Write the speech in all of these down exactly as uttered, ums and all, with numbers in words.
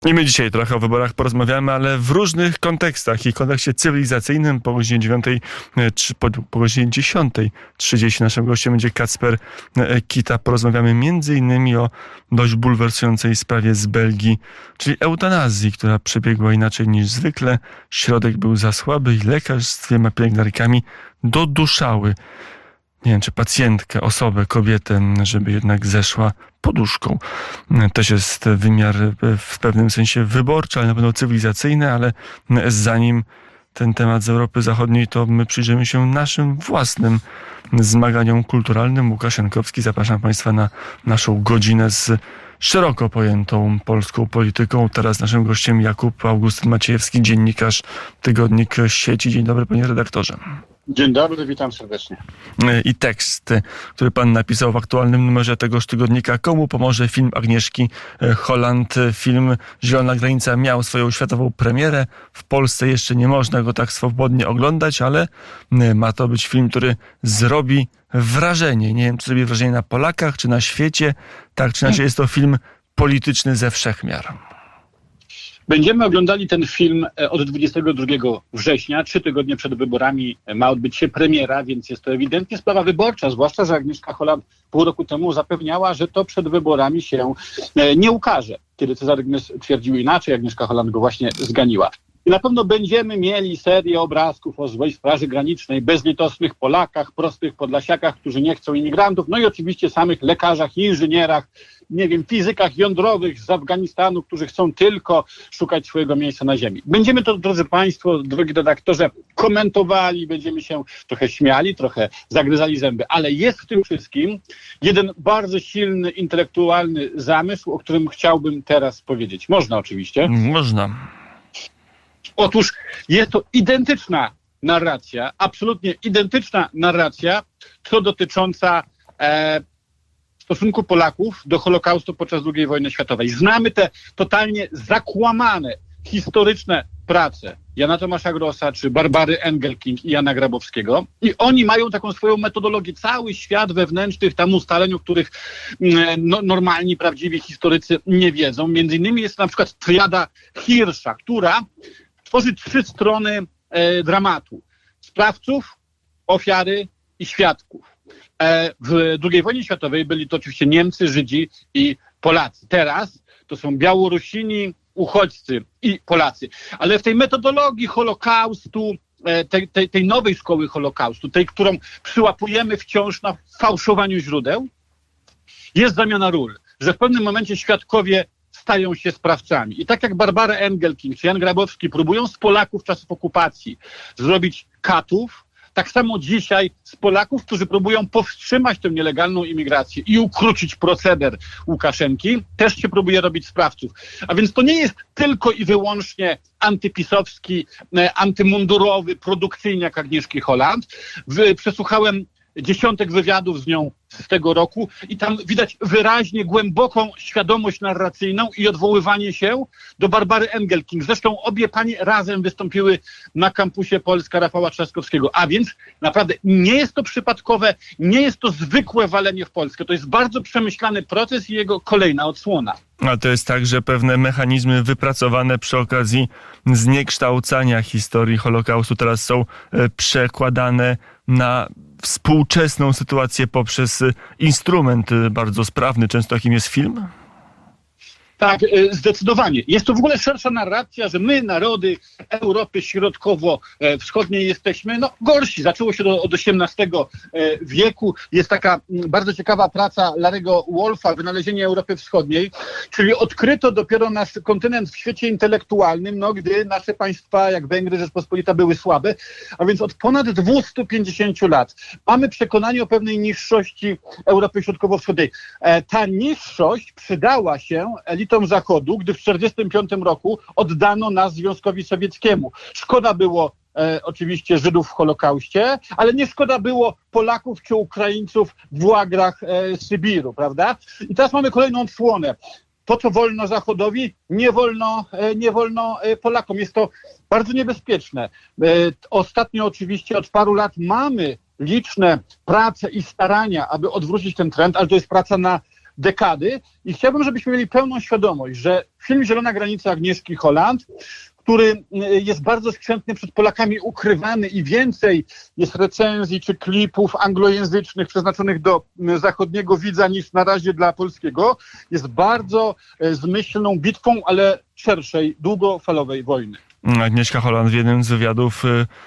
I my dzisiaj trochę o wyborach porozmawiamy, ale w różnych kontekstach. I w kontekście cywilizacyjnym po godzinie dziewiątej, czy po, po godzinie dziesiątej trzydzieści naszym gościem będzie Kacper Kita. Porozmawiamy między innymi o dość bulwersującej sprawie z Belgii, czyli eutanazji, która przebiegła inaczej niż zwykle. Środek był za słaby i lekarz z dwiema pielęgniarkami doduszały, nie wiem, czy pacjentkę, osobę, kobietę, żeby jednak zeszła poduszką. Też jest wymiar w pewnym sensie wyborczy, ale na pewno cywilizacyjny, ale zanim ten temat z Europy Zachodniej, to my przyjrzymy się naszym własnym zmaganiom kulturalnym. Łukasz Jankowski, zapraszam Państwa na naszą godzinę z szeroko pojętą polską polityką. Teraz naszym gościem Jakub Augustyn Maciejewski, dziennikarz, tygodnik Sieci. Dzień dobry, panie redaktorze. Dzień dobry, witam serdecznie. I tekst, który pan napisał w aktualnym numerze tegoż tygodnika. Komu pomoże film Agnieszki Holland? Film Zielona Granica miał swoją światową premierę. W Polsce jeszcze nie można go tak swobodnie oglądać, ale ma to być film, który zrobi wrażenie. Nie wiem, czy zrobi wrażenie na Polakach, czy na świecie. Tak czy inaczej jest to film polityczny ze wszechmiar. Będziemy oglądali ten film od dwudziestego drugiego września, trzy tygodnie przed wyborami ma odbyć się premiera, więc jest to ewidentnie sprawa wyborcza, zwłaszcza że Agnieszka Holland pół roku temu zapewniała, że to przed wyborami się nie ukaże. Kiedy Cezary Gmys twierdził inaczej, Agnieszka Holland go właśnie zganiła. I na pewno będziemy mieli serię obrazków o złej Straży Granicznej, bezlitosnych Polakach, prostych Podlasiakach, którzy nie chcą imigrantów, no i oczywiście samych lekarzach, inżynierach, nie wiem, fizykach jądrowych z Afganistanu, którzy chcą tylko szukać swojego miejsca na ziemi. Będziemy to, drodzy Państwo, drogi redaktorze, komentowali, będziemy się trochę śmiali, trochę zagryzali zęby, ale jest w tym wszystkim jeden bardzo silny, intelektualny zamysł, o którym chciałbym teraz powiedzieć. Można oczywiście. Można. Otóż jest to identyczna narracja, absolutnie identyczna narracja, co dotycząca e, stosunku Polaków do Holokaustu podczas drugiej wojny światowej. Znamy te totalnie zakłamane, historyczne prace Jana Tomasza Grossa, czy Barbary Engelking i Jana Grabowskiego. I oni mają taką swoją metodologię, cały świat wewnętrznych tam ustaleń, o których no, normalni, prawdziwi historycy nie wiedzą. Między innymi jest na przykład triada Hirscha, która tworzy trzy strony e, dramatu. Sprawców, ofiary i świadków. E, w drugiej wojnie światowej byli to oczywiście Niemcy, Żydzi i Polacy. Teraz to są Białorusini, uchodźcy i Polacy. Ale w tej metodologii Holokaustu, e, tej, tej, tej nowej szkoły Holokaustu, tej, którą przyłapujemy wciąż na fałszowaniu źródeł, jest zamiana ról, że w pewnym momencie świadkowie stają się sprawcami. I tak jak Barbara Engelking czy Jan Grabowski próbują z Polaków czasów okupacji zrobić katów, tak samo dzisiaj z Polaków, którzy próbują powstrzymać tę nielegalną imigrację i ukrócić proceder Łukaszenki, też się próbuje robić sprawców. A więc to nie jest tylko i wyłącznie antypisowski, antymundurowy produkcyjniak Agnieszki Holland. Przesłuchałem dziesiątek wywiadów z nią z tego roku i tam widać wyraźnie głęboką świadomość narracyjną i odwoływanie się do Barbary Engelking. Zresztą obie panie razem wystąpiły na kampusie Polska Rafała Trzaskowskiego. A więc naprawdę nie jest to przypadkowe, nie jest to zwykłe walenie w Polskę. To jest bardzo przemyślany proces i jego kolejna odsłona. A to jest tak, że pewne mechanizmy wypracowane przy okazji zniekształcania historii Holokaustu teraz są przekładane na współczesną sytuację poprzez instrument bardzo sprawny, często jakim jest film? Tak, zdecydowanie. Jest to w ogóle szersza narracja, że my, narody Europy Środkowo-Wschodniej, jesteśmy no, gorsi. Zaczęło się to od osiemnastego wieku. Jest taka bardzo ciekawa praca Larry'ego Wolfa, Wynalezienie Europy Wschodniej, czyli odkryto dopiero nasz kontynent w świecie intelektualnym, no, gdy nasze państwa, jak Węgry, Rzeczpospolita, były słabe. A więc od ponad dwieście pięćdziesiąt lat mamy przekonanie o pewnej niższości Europy Środkowo-Wschodniej. Ta niższość przydała się elitom Zachodu, gdy w tysiąc dziewięćset czterdziestym piątym roku oddano nas Związkowi Sowieckiemu. Szkoda było e, oczywiście Żydów w Holokauście, ale nie szkoda było Polaków czy Ukraińców w łagrach e, Sybiru, prawda? I teraz mamy kolejną odsłonę. To, co wolno Zachodowi, nie wolno, e, nie wolno e, Polakom. Jest to bardzo niebezpieczne. E, ostatnio oczywiście od paru lat mamy liczne prace i starania, aby odwrócić ten trend, ale to jest praca na dekady i chciałbym, żebyśmy mieli pełną świadomość, że film Zielona granica Agnieszki Holland, który jest bardzo skrzętnie przed Polakami ukrywany i więcej jest recenzji czy klipów anglojęzycznych przeznaczonych do zachodniego widza niż na razie dla polskiego, jest bardzo zmyślną bitwą, ale szerszej, długofalowej wojny. Agnieszka Holland w jednym z wywiadów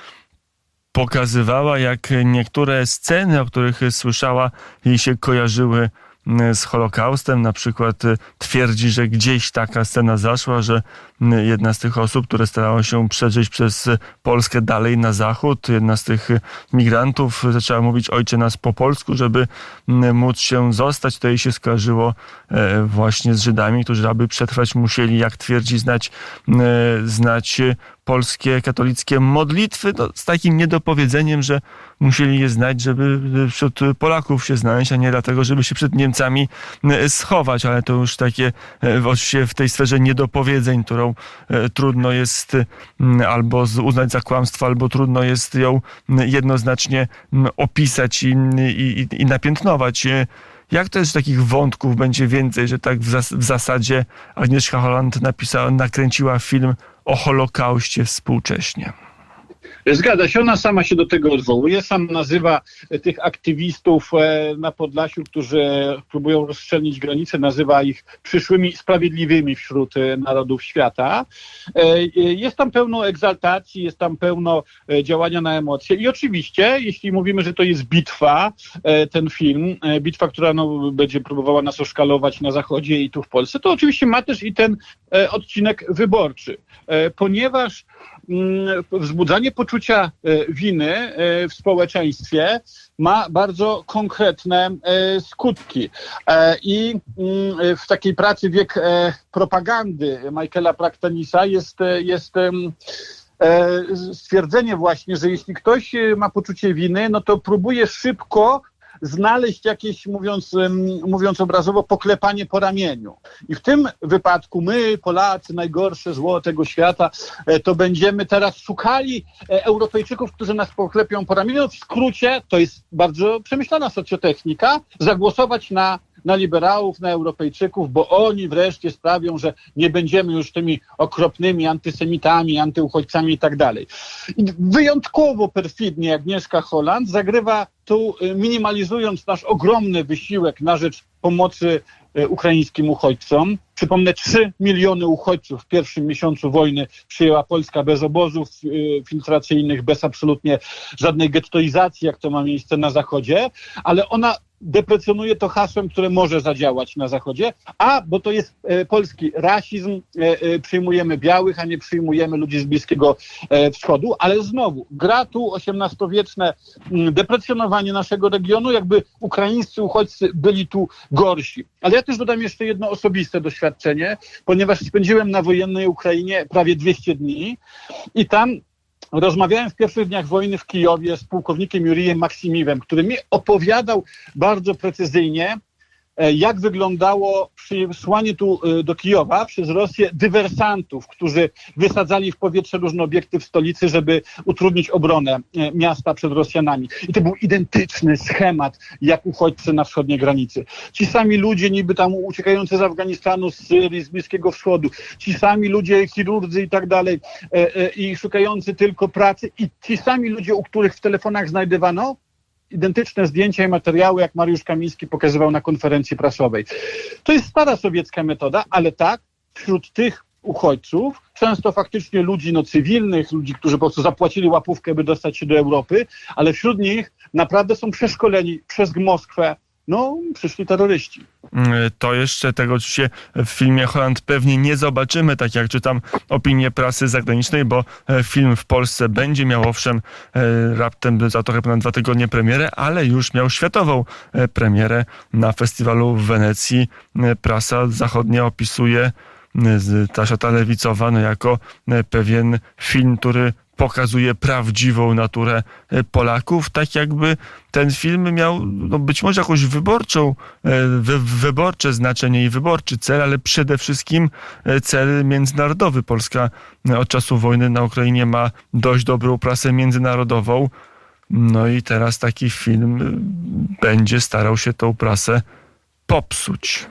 pokazywała, jak niektóre sceny, o których słyszała, jej się kojarzyły z Holokaustem. Na przykład twierdzi, że gdzieś taka scena zaszła, że jedna z tych osób, które starało się przedrzeć przez Polskę dalej na zachód, jedna z tych migrantów zaczęła mówić ojcze nas po polsku, żeby móc się zostać. To jej się skojarzyło właśnie z Żydami, którzy aby przetrwać musieli, jak twierdzi, znać, znać polskie katolickie modlitwy, no, z takim niedopowiedzeniem, że musieli je znać, żeby wśród Polaków się znaleźć, a nie dlatego, żeby się przed Niemcami schować, ale to już takie oczywiście w tej sferze niedopowiedzeń, którą trudno jest albo uznać za kłamstwo, albo trudno jest ją jednoznacznie opisać i, i, i napiętnować. Jak to jest, że takich wątków będzie więcej, że tak w, zas- w zasadzie Agnieszka Holland napisała, nakręciła film o Holokauście współcześnie? Zgadza się, ona sama się do tego odwołuje, sama nazywa tych aktywistów na Podlasiu, którzy próbują rozstrzelnić granice, nazywa ich przyszłymi sprawiedliwymi wśród narodów świata. Jest tam pełno egzaltacji, jest tam pełno działania na emocje i oczywiście, jeśli mówimy, że to jest bitwa, ten film, bitwa, która no, będzie próbowała nas oszkalować na Zachodzie i tu w Polsce, to oczywiście ma też i ten odcinek wyborczy, ponieważ wzbudzanie poczucia winy w społeczeństwie ma bardzo konkretne skutki. I w takiej pracy Wiek propagandy Michaela Praktanisa jest, jest stwierdzenie właśnie, że jeśli ktoś ma poczucie winy, no to próbuje szybko znaleźć jakieś, mówiąc, mówiąc obrazowo, poklepanie po ramieniu. I w tym wypadku my, Polacy, najgorsze zło tego świata, to będziemy teraz szukali Europejczyków, którzy nas poklepią po ramieniu. W skrócie, to jest bardzo przemyślana socjotechnika, zagłosować na na liberałów, na Europejczyków, bo oni wreszcie sprawią, że nie będziemy już tymi okropnymi antysemitami, antyuchodźcami i tak dalej. I wyjątkowo perfidnie Agnieszka Holland zagrywa tu, minimalizując nasz ogromny wysiłek na rzecz pomocy ukraińskim uchodźcom. Przypomnę, trzy miliony uchodźców w pierwszym miesiącu wojny przyjęła Polska bez obozów filtracyjnych, bez absolutnie żadnej gettoizacji, jak to ma miejsce na Zachodzie, ale ona deprecjonuje to hasłem, które może zadziałać na Zachodzie, a, bo to jest e, polski rasizm, e, e, przyjmujemy białych, a nie przyjmujemy ludzi z Bliskiego e, Wschodu, ale znowu, gra tu osiemnastowieczne m, deprecjonowanie naszego regionu, jakby ukraińscy uchodźcy byli tu gorsi. Ale ja też dodam jeszcze jedno osobiste doświadczenie, ponieważ spędziłem na wojennej Ukrainie prawie dwieście dni i tam rozmawiałem w pierwszych dniach wojny w Kijowie z pułkownikiem Jurijem Maksimiwem, który mi opowiadał bardzo precyzyjnie, jak wyglądało przysłanie tu do Kijowa przez Rosję dywersantów, którzy wysadzali w powietrze różne obiekty w stolicy, żeby utrudnić obronę miasta przed Rosjanami. I to był identyczny schemat, jak uchodźcy na wschodniej granicy. Ci sami ludzie niby tam uciekający z Afganistanu, z Syrii, z Bliskiego Wschodu, ci sami ludzie, chirurdzy i tak dalej, i szukający tylko pracy, i ci sami ludzie, u których w telefonach znajdywano identyczne zdjęcia i materiały, jak Mariusz Kamiński pokazywał na konferencji prasowej. To jest stara sowiecka metoda, ale tak, wśród tych uchodźców, często faktycznie ludzi no, cywilnych, ludzi, którzy po prostu zapłacili łapówkę, by dostać się do Europy, ale wśród nich naprawdę są przeszkoleni przez Moskwę, no, przyszli terroryści. To jeszcze tego oczywiście w filmie Holland pewnie nie zobaczymy, tak jak czytam opinię prasy zagranicznej, bo film w Polsce będzie miał owszem raptem za trochę ponad dwa tygodnie premierę, ale już miał światową premierę na festiwalu w Wenecji. Prasa zachodnia opisuje ta szata lewicowa no, jako pewien film, który pokazuje prawdziwą naturę Polaków, tak jakby ten film miał no, być może jakąś wyborczą, wy, wyborcze znaczenie i wyborczy cel, ale przede wszystkim cel międzynarodowy. Polska od czasu wojny na Ukrainie ma dość dobrą prasę międzynarodową, no i teraz taki film będzie starał się tą prasę popsuć.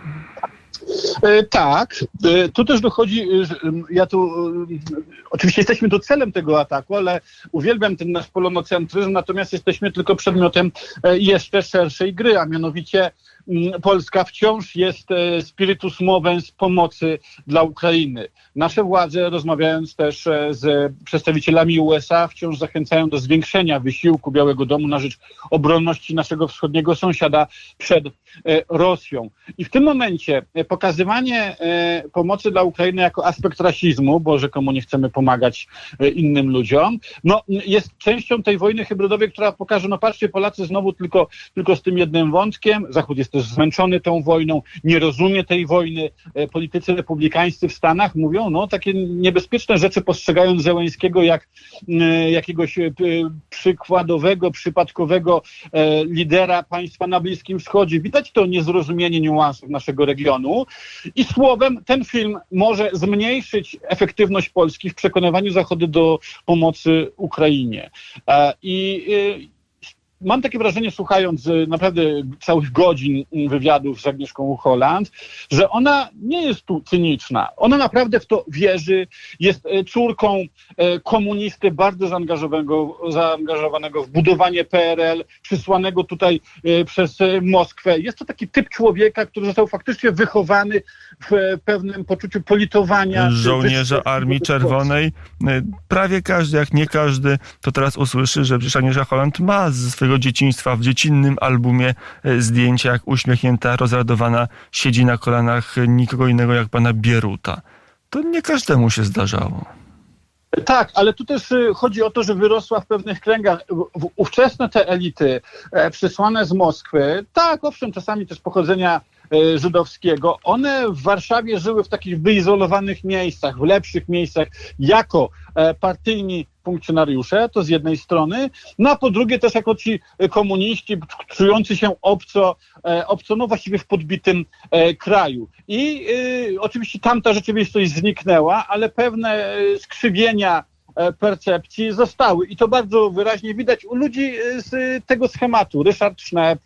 Tak, tu też dochodzi, ja tu, oczywiście jesteśmy tu celem tego ataku, ale uwielbiam ten nasz polonocentryzm, natomiast jesteśmy tylko przedmiotem jeszcze szerszej gry, a mianowicie Polska wciąż jest spiritus movens pomocy dla Ukrainy. Nasze władze, rozmawiając też z przedstawicielami U S A, wciąż zachęcają do zwiększenia wysiłku Białego Domu na rzecz obronności naszego wschodniego sąsiada przed Rosją. I w tym momencie pokazywanie pomocy dla Ukrainy jako aspekt rasizmu, bo rzekomo nie chcemy pomagać innym ludziom, no jest częścią tej wojny hybrydowej, która pokaże, no patrzcie, Polacy znowu tylko, tylko z tym jednym wątkiem. Zachód jest też zmęczony tą wojną, nie rozumie tej wojny. Politycy republikańscy w Stanach mówią, no takie niebezpieczne rzeczy, postrzegając Zełenskiego jak jakiegoś przykładowego, przypadkowego lidera państwa na Bliskim Wschodzie. Widać to niezrozumienie niuansów naszego regionu i słowem ten film może zmniejszyć efektywność Polski w przekonywaniu Zachodu do pomocy Ukrainie. I mam takie wrażenie, słuchając naprawdę całych godzin wywiadów z Agnieszką Holland, że ona nie jest tu cyniczna. Ona naprawdę w to wierzy, jest córką komunisty bardzo zaangażowanego, zaangażowanego w budowanie P R L, przysłanego tutaj przez Moskwę. Jest to taki typ człowieka, który został faktycznie wychowany w pewnym poczuciu politowania. Żołnierza Armii Czerwonej. Prawie każdy, jak nie każdy, to teraz usłyszy, że przecież Agnieszka Holland ma ze swojego dzieciństwa w dziecinnym albumie zdjęcia, jak uśmiechnięta, rozradowana, siedzi na kolanach nikogo innego jak pana Bieruta. To nie każdemu się zdarzało. Tak, ale tu też chodzi o to, że wyrosła w pewnych kręgach. Ówczesne te elity e, przysłane z Moskwy, tak, owszem, czasami też pochodzenia e, żydowskiego, one w Warszawie żyły w takich wyizolowanych miejscach, w lepszych miejscach, jako e, partyjni funkcjonariusze, to z jednej strony, no a po drugie też jako ci komuniści czujący się obco, e, obco no właściwie w podbitym e, kraju. I e, oczywiście tamta rzeczywistość zniknęła, ale pewne e, skrzywienia e, percepcji zostały i to bardzo wyraźnie widać u ludzi z tego schematu. Ryszard Sznep,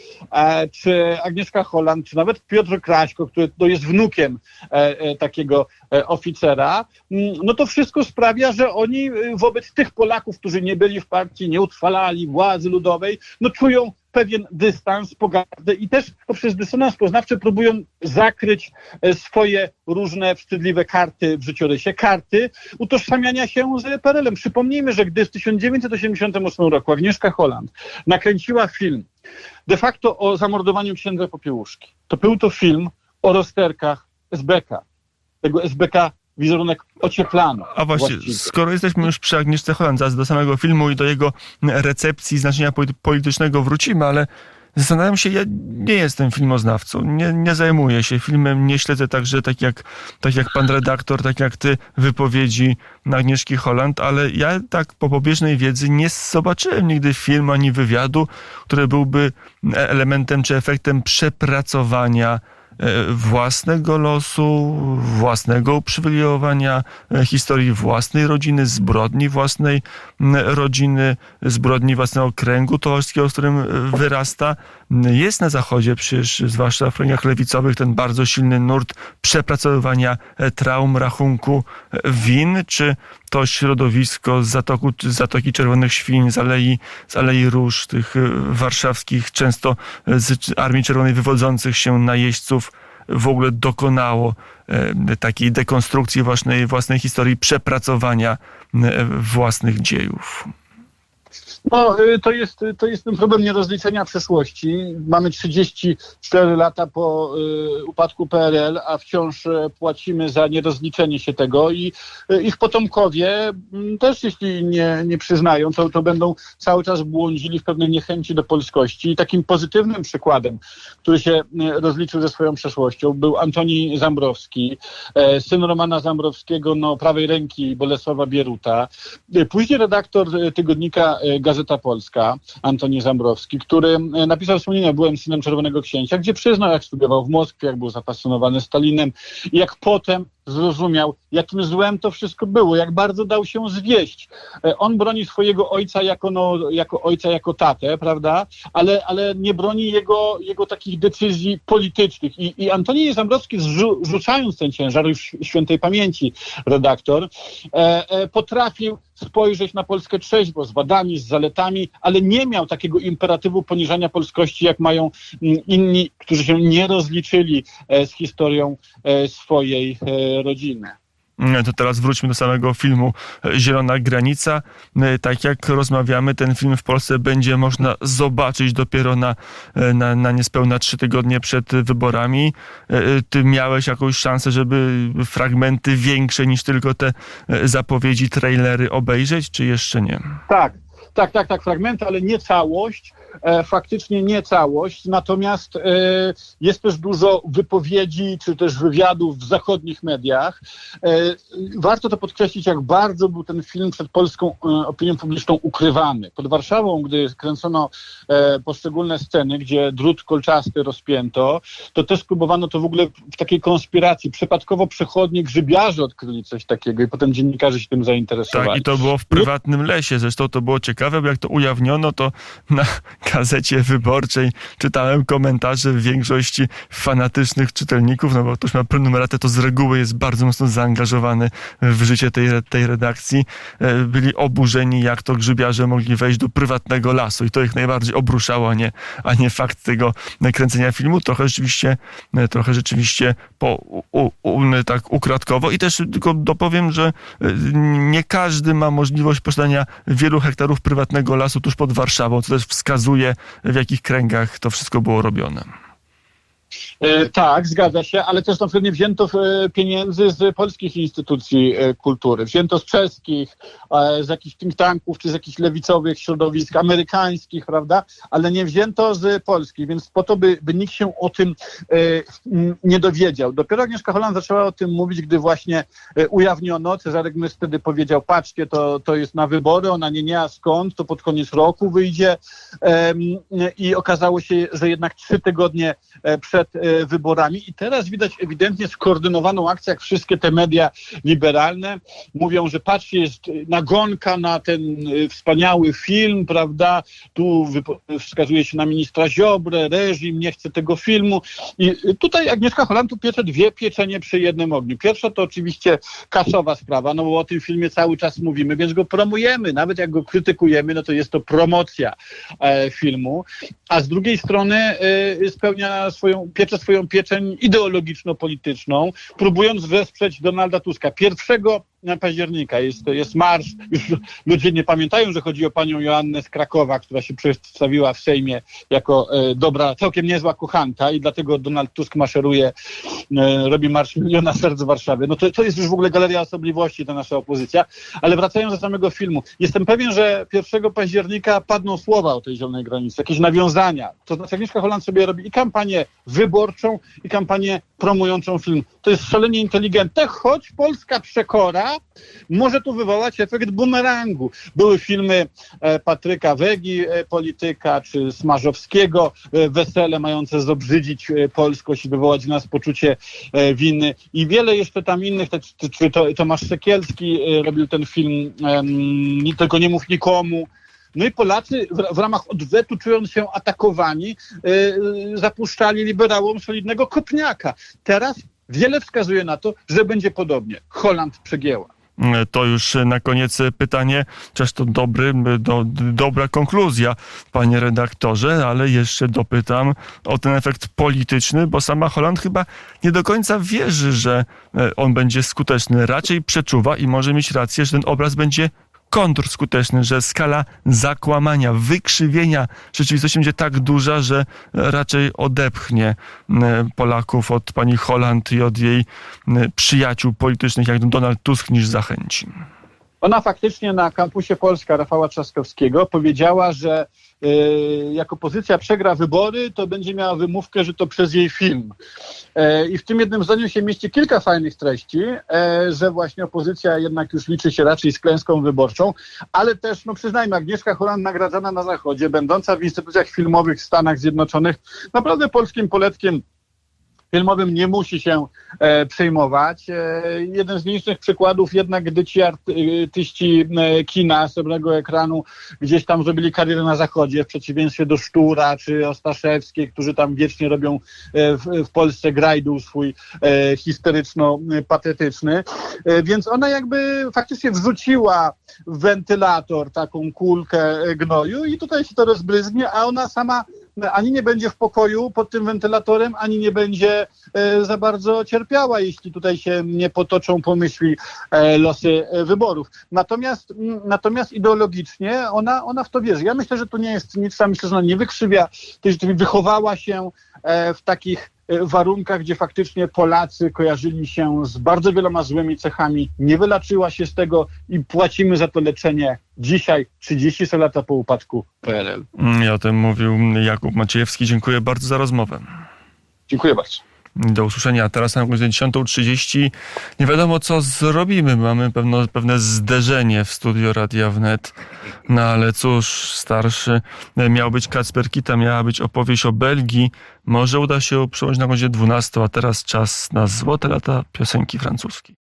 e, czy Agnieszka Holland, czy nawet Piotr Kraśko, który to jest wnukiem e, e, takiego e, oficera. No to wszystko sprawia, że oni wobec tych Polaków, którzy nie byli w partii, nie utrwalali władzy ludowej, no czują pewien dystans, pogardę i też poprzez dysonans poznawczy próbują zakryć swoje różne wstydliwe karty w życiorysie, karty utożsamiania się z P R L-em. Przypomnijmy, że gdy w tysiąc dziewięćset osiemdziesiątym ósmym roku Agnieszka Holland nakręciła film de facto o zamordowaniu księdza Popiełuszki, to był to film o rozterkach S B K. Tego S B K wizerunek ocieplano. A właśnie, właściwie. Skoro jesteśmy już przy Agnieszce Holland, zaraz do samego filmu i do jego recepcji, znaczenia politycznego wrócimy, ale zastanawiam się, ja nie jestem filmoznawcą, nie, nie zajmuję się filmem, nie śledzę także tak jak, tak jak pan redaktor, tak jak ty, wypowiedzi Agnieszki Holland, ale ja tak po pobieżnej wiedzy nie zobaczyłem nigdy filmu ani wywiadu, który byłby elementem czy efektem przepracowania własnego losu, własnego uprzywilejowania, historii własnej rodziny, zbrodni własnej rodziny, zbrodni własnego kręgu towarzyskiego, z którym wyrasta. Jest na Zachodzie przecież, zwłaszcza w kręgach lewicowych, ten bardzo silny nurt przepracowywania traum, rachunku win, czy to środowisko z, zatoku, z Zatoki Czerwonych Świń, z Alei, z Alei Róż, tych warszawskich, często z Armii Czerwonej wywodzących się najeźdźców, w ogóle dokonało e, takiej dekonstrukcji własnej, własnej historii, przepracowania e, własnych dziejów? No, to jest, to jest ten problem nierozliczenia przeszłości. Mamy trzydzieści cztery lata po y, upadku P R L, a wciąż płacimy za nierozliczenie się tego i y, ich potomkowie y, też jeśli nie, nie przyznają, to, to będą cały czas błądzili w pewnej niechęci do polskości. I takim pozytywnym przykładem, który się y, rozliczył ze swoją przeszłością, był Antoni Zambrowski, y, syn Romana Zambrowskiego, no, prawej ręki Bolesława Bieruta. Y, później redaktor y, tygodnika y, Gazeta Polska, Antoni Zambrowski, który napisał wspomnienia, byłem synem Czerwonego Księcia, gdzie przyznał, jak studiował w Moskwie, jak był zafascynowany Stalinem i jak potem zrozumiał, jakim złem to wszystko było, jak bardzo dał się zwieść. On broni swojego ojca jako, no, jako ojca, jako tatę, prawda? Ale, ale nie broni jego, jego takich decyzji politycznych. I, i Antoni Zambrowski, zrzu, rzucając ten ciężar, już świętej pamięci redaktor, e, e, potrafił spojrzeć na Polskę trzeźwo, z wadami, z zaletami, ale nie miał takiego imperatywu poniżania polskości, jak mają inni, którzy się nie rozliczyli z historią swojej rodziny. To teraz wróćmy do samego filmu Zielona Granica. Tak jak rozmawiamy, ten film w Polsce będzie można zobaczyć dopiero na, na, na niespełna trzy tygodnie przed wyborami. Ty miałeś jakąś szansę, żeby fragmenty większe niż tylko te zapowiedzi, trailery obejrzeć, czy jeszcze nie? Tak. Tak, tak, tak, fragmenty, ale nie całość, e, faktycznie nie całość, natomiast e, jest też dużo wypowiedzi, czy też wywiadów w zachodnich mediach. E, warto to podkreślić, jak bardzo był ten film przed polską e, opinią publiczną ukrywany. Pod Warszawą, gdy kręcono e, poszczególne sceny, gdzie drut kolczasty rozpięto, to też próbowano to w ogóle w takiej konspiracji. Przypadkowo przechodnie grzybiarze odkryli coś takiego i potem dziennikarze się tym zainteresowali. Tak, i to było w prywatnym lesie, zresztą to było ciekawe, bo jak to ujawniono, to na Gazecie Wyborczej czytałem komentarze większości fanatycznych czytelników, no bo ktoś ma prenumeratę, to z reguły jest bardzo mocno zaangażowany w życie tej, tej redakcji. Byli oburzeni, jak to grzybiarze mogli wejść do prywatnego lasu i to ich najbardziej obruszało, a nie, a nie fakt tego kręcenia filmu. Trochę rzeczywiście, trochę rzeczywiście po, u, u, tak ukradkowo i też tylko dopowiem, że nie każdy ma możliwość posiadania wielu hektarów prywatnego lasu tuż pod Warszawą, co też wskazuje, w jakich kręgach to wszystko było robione. E, tak, zgadza się, ale też na przykład nie wzięto e, pieniędzy z polskich instytucji e, kultury. Wzięto z czeskich, e, z jakichś think tanków, czy z jakichś lewicowych środowisk amerykańskich, prawda? Ale nie wzięto z polskich, więc po to, by, by nikt się o tym e, nie dowiedział. Dopiero Agnieszka Holland zaczęła o tym mówić, gdy właśnie e, ujawniono, Cezarek Mysz wtedy powiedział, patrzcie, to, to jest na wybory, ona nie nie, a skąd, to pod koniec roku wyjdzie e, i okazało się, że jednak trzy tygodnie e, przed wyborami i teraz widać ewidentnie skoordynowaną akcję, jak wszystkie te media liberalne mówią, że patrzcie, jest nagonka na ten wspaniały film, prawda, tu wskazuje się na ministra Ziobrę, reżim nie chce tego filmu i tutaj Agnieszka Holland tu piecze dwie pieczenie przy jednym ogniu. Pierwsza to oczywiście kasowa sprawa, no bo o tym filmie cały czas mówimy, więc go promujemy, nawet jak go krytykujemy, no to jest to promocja e, filmu, a z drugiej strony e, spełnia swoją piecze swoją pieczeń ideologiczno-polityczną, próbując wesprzeć Donalda Tuska. Pierwszego października jest, jest marsz. Już ludzie nie pamiętają, że chodzi o panią Joannę z Krakowa, która się przedstawiła w Sejmie jako e, dobra, całkiem niezła kochanka i dlatego Donald Tusk maszeruje, e, robi marsz Miliona Serc w Warszawie. No to, to jest już w ogóle galeria osobliwości, ta nasza opozycja. Ale wracając do samego filmu. Jestem pewien, że pierwszego października padną słowa o tej zielonej granicy, jakieś nawiązania. To znaczy Agnieszka Holland sobie robi i kampanię wyborczą, i kampanię promującą film. To jest szalenie inteligentne, choć polska przekora może tu wywołać efekt bumerangu. Były filmy e, Patryka Wegi, e, polityka, czy Smarzowskiego, e, wesele mające zobrzydzić e, polskość i wywołać w nas poczucie e, winy. I wiele jeszcze tam innych, te, czy, czy to, Tomasz Sekielski e, robił ten film e, Tylko nie mów nikomu. No i Polacy w, w ramach odwetu, czując się atakowani, yy, zapuszczali liberałom solidnego kopniaka. Teraz wiele wskazuje na to, że będzie podobnie. Holland przegięła. To już na koniec pytanie, chociaż to dobry, do, dobra konkluzja, panie redaktorze, ale jeszcze dopytam o ten efekt polityczny, bo sama Holland chyba nie do końca wierzy, że on będzie skuteczny. Raczej przeczuwa i może mieć rację, że ten obraz będzie kontrskuteczny, że skala zakłamania, wykrzywienia rzeczywistości będzie tak duża, że raczej odepchnie Polaków od pani Holland i od jej przyjaciół politycznych, jak Donald Tusk, niż zachęci. Ona faktycznie na kampusie Polska Rafała Trzaskowskiego powiedziała, że y, jak opozycja przegra wybory, to będzie miała wymówkę, że to przez jej film. E, I w tym jednym zdaniu się mieści kilka fajnych treści, e, że właśnie opozycja jednak już liczy się raczej z klęską wyborczą, ale też, no przyznajmy, Agnieszka Holland nagradzana na Zachodzie, będąca w instytucjach filmowych w Stanach Zjednoczonych, naprawdę polskim poletkiem filmowym nie musi się e, przejmować. E, jeden z nielicznych przykładów jednak, gdy ci artyści e, kina, srebrnego ekranu gdzieś tam zrobili karierę na zachodzie, w przeciwieństwie do Sztura czy Ostaszewskiej, którzy tam wiecznie robią e, w, w Polsce grajdół swój e, historyczno-patetyczny. E, więc ona jakby faktycznie wrzuciła w wentylator taką kulkę gnoju i tutaj się to rozbryzgnie, a ona sama ani nie będzie w pokoju pod tym wentylatorem, ani nie będzie e, za bardzo cierpiała, jeśli tutaj się nie potoczą pomyśli e, losy e, wyborów. Natomiast, m, natomiast ideologicznie ona, ona w to wierzy. Ja myślę, że to nie jest nic, ja myślę, że ona nie wykrzywia, też wychowała się e, w takich warunkach, gdzie faktycznie Polacy kojarzyli się z bardzo wieloma złymi cechami, nie wyleczyła się z tego i płacimy za to leczenie dzisiaj, trzydzieści lata po upadku P R L. I o tym mówił Jakub Maciejewski. Dziękuję bardzo za rozmowę. Dziękuję bardzo. Do usłyszenia. A teraz na godzinę dziesiątą trzydzieści. Nie wiadomo, co zrobimy. Mamy pewno, pewne zderzenie w studio Radia Wnet. No ale cóż, starszy miał być Kacper Kita, miała być opowieść o Belgii. Może uda się ją przełożyć na godzinę dwunastą, a teraz czas na złote lata piosenki francuskiej.